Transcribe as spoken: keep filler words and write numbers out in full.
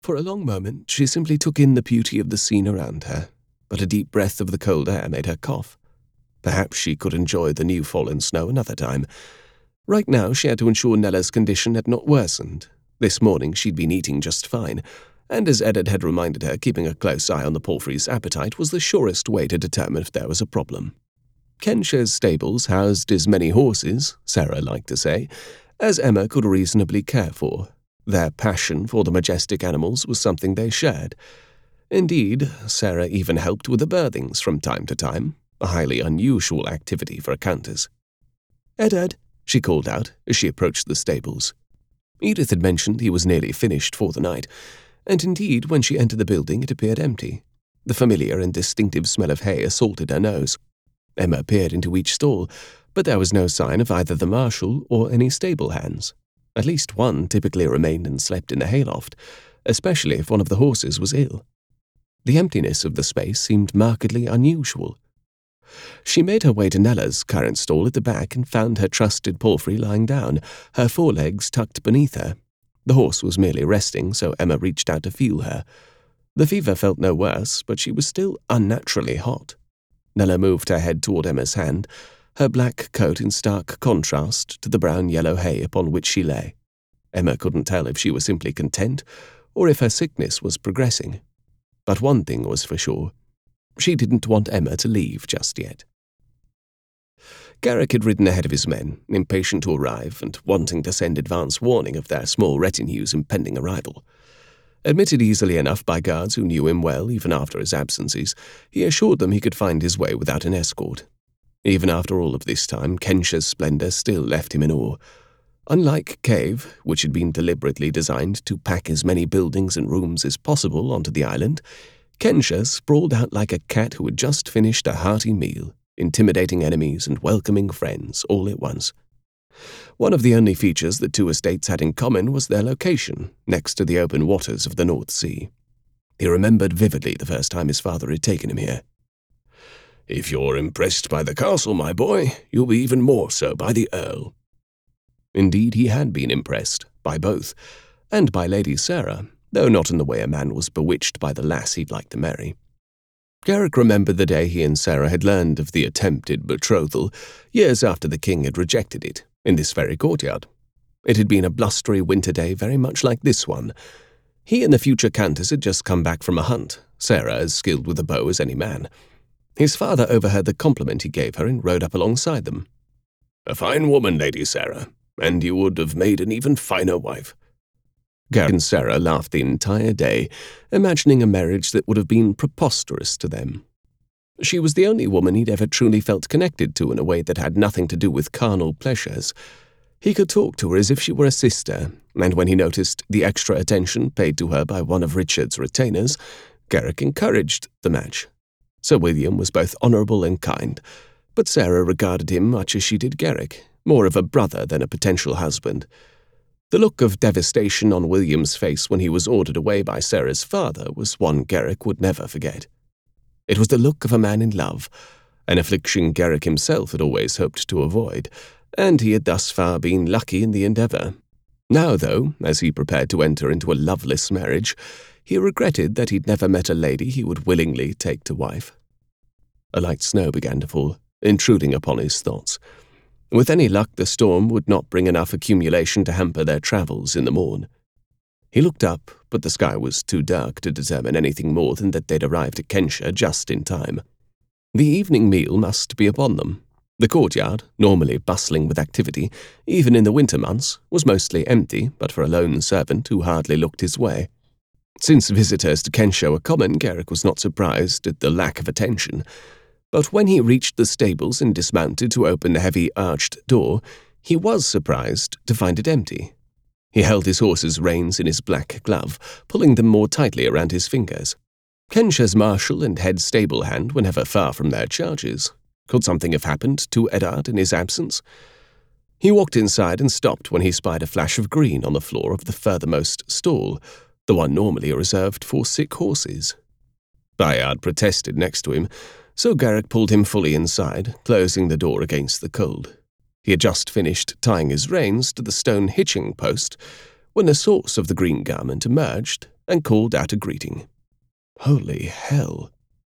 For a long moment, she simply took in the beauty of the scene around her, but a deep breath of the cold air made her cough. Perhaps she could enjoy the new fallen snow another time. Right now, she had to ensure Nella's condition had not worsened. This morning, she'd been eating just fine, and as Eddard had reminded her, keeping a close eye on the palfrey's appetite was the surest way to determine if there was a problem. Kensha's stables housed as many horses, Sarah liked to say, as Emma could reasonably care for. Their passion for the majestic animals was something they shared. Indeed, Sarah even helped with the birthings from time to time, a highly unusual activity for a countess. "Eddard," she called out as she approached the stables. Edith had mentioned he was nearly finished for the night, and indeed, when she entered the building, it appeared empty. The familiar and distinctive smell of hay assaulted her nose. Emma peered into each stall, but there was no sign of either the marshal or any stable hands. At least one typically remained and slept in the hayloft, especially if one of the horses was ill. The emptiness of the space seemed markedly unusual. She made her way to Nella's current stall at the back and found her trusted palfrey lying down, her forelegs tucked beneath her. The horse was merely resting, so Emma reached out to feel her. The fever felt no worse, but she was still unnaturally hot. Nella moved her head toward Emma's hand, her black coat in stark contrast to the brown-yellow hay upon which she lay. Emma couldn't tell if she was simply content or if her sickness was progressing. But one thing was for sure. She didn't want Emma to leave just yet. Garrick had ridden ahead of his men, impatient to arrive and wanting to send advance warning of their small retinue's impending arrival. Admitted easily enough by guards who knew him well even after his absences, he assured them he could find his way without an escort. Even after all of this time, Kensha's splendor still left him in awe. Unlike Cave, which had been deliberately designed to pack as many buildings and rooms as possible onto the island, Kensha sprawled out like a cat who had just finished a hearty meal, intimidating enemies and welcoming friends all at once. One of the only features the two estates had in common was their location, next to the open waters of the North Sea. He remembered vividly the first time his father had taken him here. "If you're impressed by the castle, my boy, you'll be even more so by the Earl." Indeed, he had been impressed, by both, and by Lady Sarah, though not in the way a man was bewitched by the lass he'd like to marry. Garrick remembered the day he and Sarah had learned of the attempted betrothal, years after the king had rejected it, in this very courtyard. It had been a blustery winter day very much like this one. He and the future countess had just come back from a hunt, Sarah as skilled with a bow as any man. His father overheard the compliment he gave her and rode up alongside them. "A fine woman, Lady Sarah, and you would have made an even finer wife." Garrick and Sarah laughed the entire day, imagining a marriage that would have been preposterous to them. She was the only woman he'd ever truly felt connected to in a way that had nothing to do with carnal pleasures. He could talk to her as if she were a sister, and when he noticed the extra attention paid to her by one of Richard's retainers, Garrick encouraged the match. Sir William was both honourable and kind, but Sarah regarded him much as she did Garrick, more of a brother than a potential husband. The look of devastation on William's face when he was ordered away by Sarah's father was one Garrick would never forget. It was the look of a man in love, an affliction Garrick himself had always hoped to avoid, and he had thus far been lucky in the endeavour. Now, though, as he prepared to enter into a loveless marriage, he regretted that he'd never met a lady he would willingly take to wife. A light snow began to fall, intruding upon his thoughts. With any luck, the storm would not bring enough accumulation to hamper their travels in the morn. He looked up, but the sky was too dark to determine anything more than that they'd arrived at Kensha just in time. The evening meal must be upon them. The courtyard, normally bustling with activity, even in the winter months, was mostly empty but for a lone servant who hardly looked his way. Since visitors to Kensha were common, Garrick was not surprised at the lack of attention. But when he reached the stables and dismounted to open the heavy arched door, he was surprised to find it empty. He held his horse's reins in his black glove, pulling them more tightly around his fingers. Kensha's marshal and head stable hand were never far from their charges. Could something have happened to Eddard in his absence? He walked inside and stopped when he spied a flash of green on the floor of the furthermost stall, the one normally reserved for sick horses. Bayard protested next to him, so Garrick pulled him fully inside, closing the door against the cold. He had just finished tying his reins to the stone hitching post when the source of the green garment emerged and called out a greeting. Holy hell!